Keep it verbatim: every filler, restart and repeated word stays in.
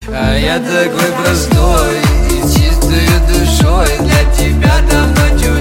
А я такой простой и чистою душой для тебя давно чужой.